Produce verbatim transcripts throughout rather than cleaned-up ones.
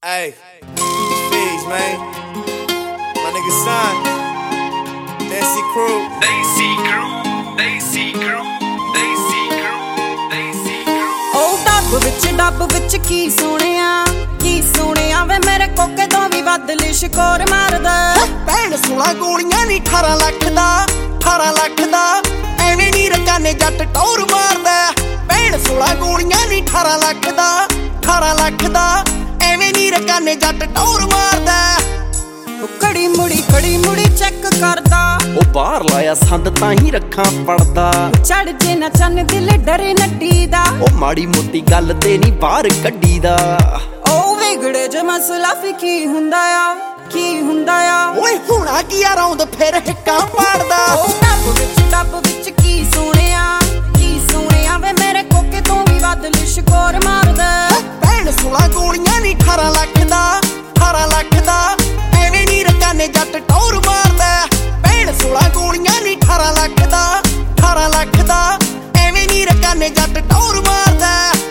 Hey, Figs, man. My nigga Son. Desi Crew. Desi Crew. Desi Crew. Desi Crew. Desi Crew. Oh, ਡੱਬ ਵਿੱਚ ਡੱਬ ਵਿੱਚ ਕੀ ਸੋਹਣਿਆ ਕੀ ਸੋਹਣਿਆ ਵੇ ਮੇਰੇ ਕੋਕੇ ਤੋਂ ਵੀ ਵੱਧ ਲਿਸ਼ਕੋਰ ਮਾਰਦਾ ਭੈਣ ਸੋਲਾਂ ਗੋਲੀਆਂ ਨੀ ਅਠਾਰਾਂ ਲੱਖ ਦਾ ਅਠਾਰਾਂ ਲੱਖ ਦਾ ਐਵੇਂ ਨੀ ਰਕਾਨੇ ਜੱਟ ਟੌਰ ਮਾਰਦਾ ਭੈਣ ਸੋਲਾਂ ਗੋਲੀਆਂ ਨੀ ਅਠਾਰਾਂ ਲੱਖ ਦਾ ਅਠਾਰਾਂ ਲੱਖ ਦਾ ਐਵੇਂ ਨੀ ਰਕਾਨੇ ਜੱਟ ਟੌਰ ਮਾਰਦਾ ਕੜੀ ਮੁੜੀ ਕੜੀ ਮੁੜੀ ਚੈੱਕ ਕਰਦਾ ਉਹ ਬਾਹਰ ਲਾਇਆ ਸੰਦ ਤਾਂ ਹੀ ਰੱਖਾਂ ਪੜਦਾ ਚੜ ਜੇ ਨਾ ਚੰਨ ਦਿਲ ਡਰੇ ਨੱਡੀ ਦਾ ਉਹ ਮਾੜੀ ਮੋਟੀ ਗੱਲ ਤੇ ਨਹੀਂ ਬਾਹਰ ਕੱਢੀ ਦਾ ਉਹ ਵਿਗੜੇ ਜੇ ਮਸਲਾ ਫੀ ਕੀ ਹੁੰਦਾ ਆ ਕੀ ਹੁੰਦਾ ਆ ਓਏ ਹੁਣਾ ਕੀ ਆ ਰੌਂਦ ਫਿਰ ਹਿੱਕਾਂ ਪਾੜਦਾ ਉਹ ਡੱਬ ਵਿੱਚ ਡੱਬ ਵਿੱਚ ਕੀ ਸੋਹਣਿਆ ਕੀ ਸੋਹਣਿਆ ਵੇ ਮੇਰੇ ਕੋਕੇ ਤੋਂ ਵੀ ਵੱਧ ਲਿਸ਼ਕੋਰ ਮਾਰਦਾ ਭੈਣ ਸੋਲਾਂ ਗੋਲੀਆਂ ਨੀ ਅਠਾਰਾਂ ਲੱਖ ਦਾ ਅਠਾਰਾਂ ਲੱਖ ਦਾ ਐਵੇਂ ਨੀ ਰਕਾਨੇ ਜੱਟ ਟੌਰ ਮਾਰਦਾ ਭੈਣ ਸੋਲਾਂ ਗੋਲੀਆਂ ਨੀ ਅਠਾਰਾਂ ਲੱਖ ਦਾ ਅਠਾਰਾਂ ਲੱਖ ਦਾ ਐਵੇਂ ਨੀ ਰਕਾਨੇ ਜੱਟ ਟੌਰ ਮਾਰਦਾ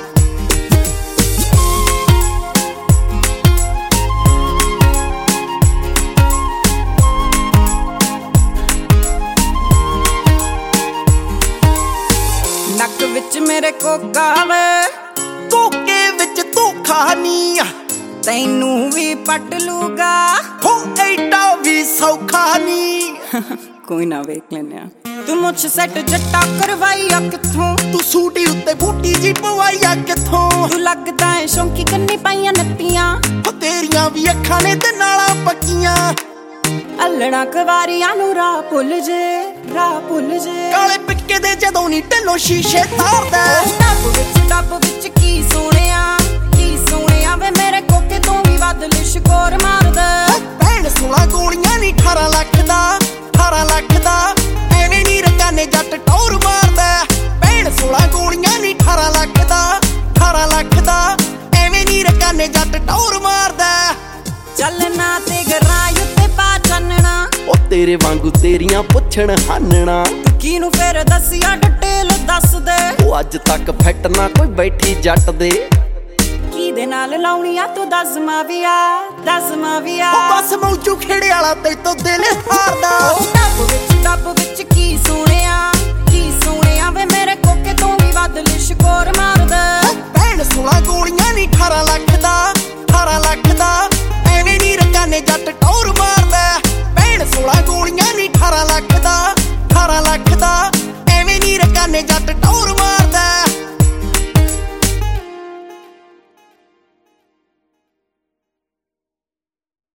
ਨੱਕ ਵਿੱਚ ਮੇਰੇ ਕੋਕਾ ਵੇ ਕੋਕੇ ਵਿੱਚ ਧੋਖਾ ਨੀ ਆ ਤੈਨੂੰ ਵੀ ਪਟ ਲੂਗਾ ਹੋ ਐਡਾ ਵੀ ਸੌਖਾ ਨੀ ਕੋਈ ਨਾ ਵੇਖ ਲੈਨੇ ਆ ਤੂੰ ਮੁੱਛ ਸੈੱਟ ਜੱਟਾ ਕਰਵਾਈ ਆ ਕਿੱਥੋਂ ਤੂੰ ਸੂਟੀ ਉੱਤੇ ਬੂਟੀ ਜੀ ਪਵਾਈ ਆ ਕਿੱਥੋਂ ਤੂੰ ਲੱਗਦਾ ਏ ਸ਼ੌਂਕੀ ਕੰਨੀ ਪਾਈਆਂ ਨੱਤੀਆਂ ਹੋ ਤੇਰੀਆਂ ਵੀ ਅੱਖਾਂ ਨੇ ਤੇ ਨਾਲਾਂ ਪੱਕੀਆਂ ਅਲੜਾ ਕਵਾਰੀਆਂ ਨੂੰ ਰਾਹ ਭੁੱਲ ਜੇ ਰਾਹ ਭੁੱਲ ਜੇ ਕਾਲੇ ਪਿੱਕੇ ਦੇ ਜਦੋਂ ਨੀ ਢਿੱਲੋਂ ਸ਼ੀਸ਼ੇ ਤਾਰਦਾ ਡੱਬ ਵਿੱਚ ਡੱਬ ਵਿੱਚ ਕੀ ਸੋਹਣਿਆ ਕੀ ਸੋਹਣਿਆ ਵੇ ਮੇਰੇ ਕੋਕੇ ਤੋਂ ਵੀ ਵੱਧ ਲਿਸ਼ਕੋਰ ਮਾਰਦਾ ਭੈਣ ਸੋਲਾਂ ਗੋਲੀਆਂ ਨੀ ਅਠਾਰਾਂ ਲੱਖ ਦਾ ਅਠਾਰਾਂ ਲੱਖ ਦਾ ਐਵੇਂ ਨੀ ਰਕਾਨੇ ਜੱਟ ਟੌਰ ਮਾਰਦਾ ਭੈਣ ਸੋਲਾਂ ਗੋਲੀਆਂ ਨੀ ਅਠਾਰਾਂ ਲੱਖ ਦਾ ਅਠਾਰਾਂ ਲੱਖ ਦਾ ਐਵੇਂ ਨੀ ਰਕਾਨੇ ਜੱਟ ਟੌਰ ਮਾਰਦਾ ਚੱਲਣਾ ਤੇ ਗਰਾਂ ਉੱਤੇ ਪਾ ਚੰਨਣਾ ਉਹ ਤੇਰੇ ਵਾਂਗੂ ਤੇਰੀਆਂ ਪੁੱਛਣ ਹਾਨਣਾ ਕਿਨੂੰ ਫੇਰ ਦੱਸਿਆ ਡਿਟੇਲ ਦੱਸ ਦੇ ਉਹ ਅੱਜ ਤੱਕ ਫਿੱਟ ਨਾ ਕੋਈ ਬੈਠੀ ਜੱਟ ਦੇ ਕਿਹਦੇ ਨਾਲ ਲਾਉਣੀਆਂ ਤੂੰ ਦੱਸ ਮਾਵੀਆ ਦੱਸ ਮਾਵੀਆ ਉਹ ਬਸ ਮੌਜੂ ਖੇੜੇ ਵਾਲਾ ਤੇ ਤੋਂ ਦਿਲ ਹਾਰਦਾ ਉਹ ਡੱਬ ਵਿੱਚ ਡੱਬ ਵਿੱਚ ਕੀ ਸੋਹਣਿਆ ਕੀ ਸੋਹਣਿਆ ਵੇ ਮੇਰੇ ਕੋਕੇ ਤੋਂ ਵੀ ਵੱਧ ਲਿਸ਼ਕੋਰ ਮਾਰਦਾ ਭੈਣ ਸੋਲਾਂ ਗੋਲੀਆਂ ਨੀ ਅਠਾਰਾਂ ਲੱਖ